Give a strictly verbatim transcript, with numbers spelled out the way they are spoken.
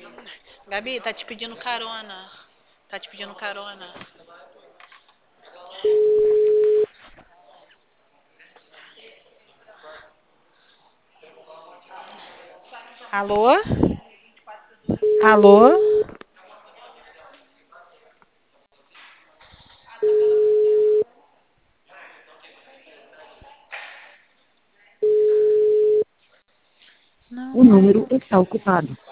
Gabi, tá te pedindo carona. Tá te pedindo carona. Alô? Alô? O Não, número está ocupado.